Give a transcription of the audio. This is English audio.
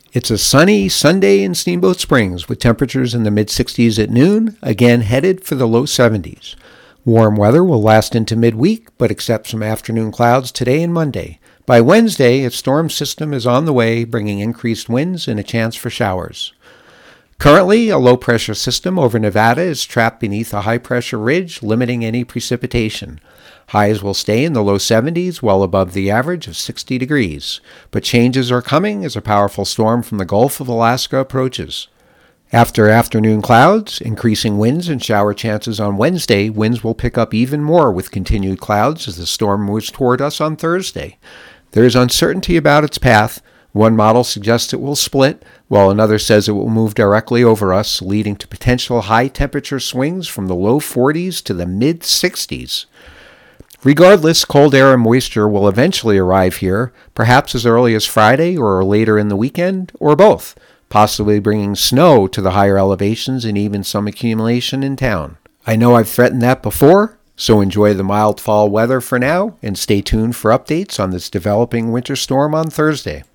It's a sunny Sunday in Steamboat Springs with temperatures in the mid-60s at noon, again headed for the low 70s. Warm weather will last into midweek, but accept some afternoon clouds today and Monday. By Wednesday, a storm system is on the way, bringing increased winds and a chance for showers. Currently, a low-pressure system over Nevada is trapped beneath a high-pressure ridge, limiting any precipitation. Highs will stay in the low 70s, well above the average of 60 degrees. But changes are coming as a powerful storm from the Gulf of Alaska approaches. After afternoon clouds, increasing winds and shower chances on Wednesday, winds will pick up even more with continued clouds as the storm moves toward us on Thursday. There is uncertainty about its path. One model suggests it will split, while another says it will move directly over us, leading to potential high temperature swings from the low 40s to the mid 60s. Regardless, cold air and moisture will eventually arrive here, perhaps as early as Friday or later in the weekend, or both, possibly bringing snow to the higher elevations and even some accumulation in town. I know I've threatened that before, so enjoy the mild fall weather for now and stay tuned for updates on this developing winter storm on Thursday.